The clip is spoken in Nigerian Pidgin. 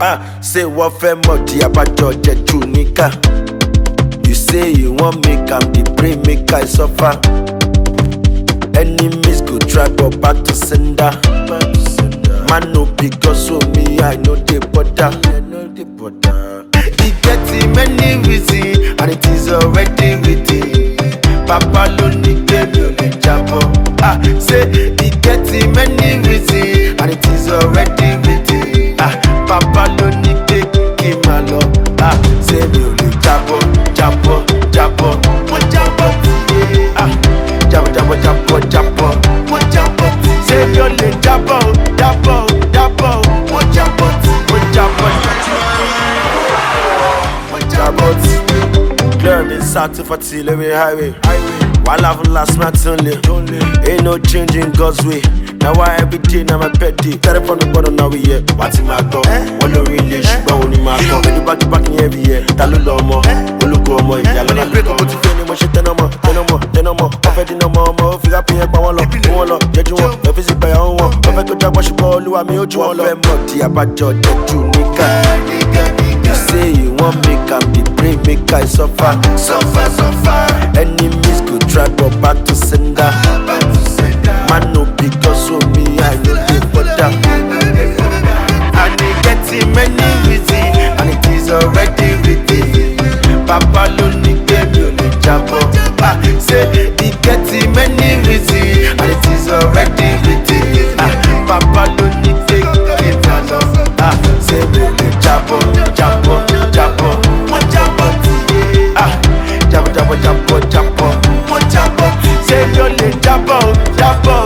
Say what fẹ́ mọ̀ tí abájọ jẹ́ jù níkà. You say you want make am the pray make I suffer. Enemies go try but back to sender. Man no because of me I know they bother. He get many reasons and it is already written. Papa lo ní gbẹ̀mí ò lè jábọ̀. Say he get many reasons and it is already written. Papa lo ní gbé kí n máa lọ. Say mi ò lè jábọ̀ jábọ̀ jábọ̀. Mo jábọ̀ tiye. Jábọ̀ jábọ̀ jábọ̀ jábọ̀. Mo jábọ̀ tiye. Say mi ò lè jábọ̀ jábọ̀ jábọ̀. Mo jábọ̀ tiye. Mo jábọ̀ tiye. Mo jábọ̀ tiye. Clear me sat for till every highway. While I've last night only. Ain't no changing God's way. Now why every day now my petty. Tell from the bottom now we here. What's in my door? One no really but only my door. When you back to back in every year. Talu lomo, oluko mo. Yalla break up to feel mo shit no more. Offer no more. Figure pay pa won lo. Jeju won. E fi si pa ya won. Offer to jagbo sugbon Oluwa mi oju won lo. Fe mo ti abajo jeju nika. You say you want make am the pray make I suffer. Enemies go try but back to sender. Man no because of me I know they bother. And they get many reasons and it is already written. Papa lo ní gbẹ̀mí ò lè jábọ̀. Say he get many reasons and it is already written. Papa lo ní gbé kí n máa lọ. Say mi ò lè jábọ̀ jábọ̀ jábọ̀. Mo jábọ̀ tiye. Jábọ̀ jábọ̀ jábọ̀ jábọ̀. Mo jábọ̀ tiye. Say mi ò lè jábọ̀ jábọ̀.